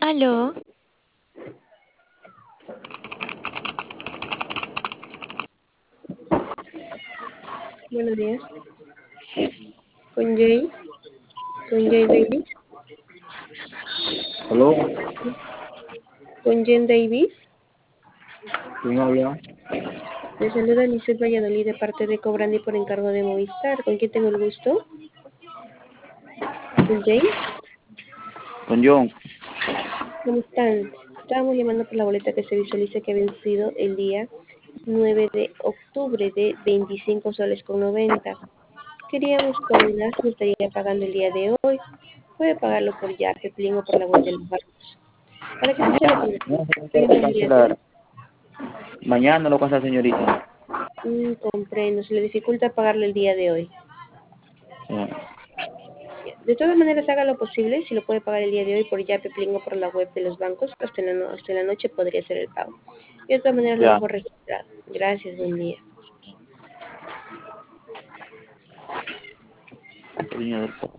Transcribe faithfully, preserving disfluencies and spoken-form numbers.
Aló, Buenos días. Con Jay, con Jay Davis, ¿Aló? con Jen Davis. ¿Quién habla? Le saluda Lisset Valladolid de parte de Cobrandi por encargo de Movistar. ¿Con quién tengo el gusto? ¿Con Jay? Con John. ¿Cómo están? Estábamos llamando por la boleta que se visualiza que ha vencido el día nueve de octubre de veinticinco soles con noventa. Queríamos coordinar si estaría pagando el día de hoy. Puede pagarlo por Yape, Plin o por la web del banco. ¿Para qué fecha lo Mañana. tiene? Mañana se ¿Tiene puede el día de hoy? cancelar. Mañana lo pasa, señorita. Mm, comprendo, se le dificulta pagarlo el día de hoy. Sí. De todas maneras, haga lo posible, si lo puede pagar el día de hoy por Yape, Pling o por la web de los bancos, hasta la, no- hasta la noche podría ser el pago. Y de todas maneras lo Ya. dejo registrado. Gracias, buen día. Línea del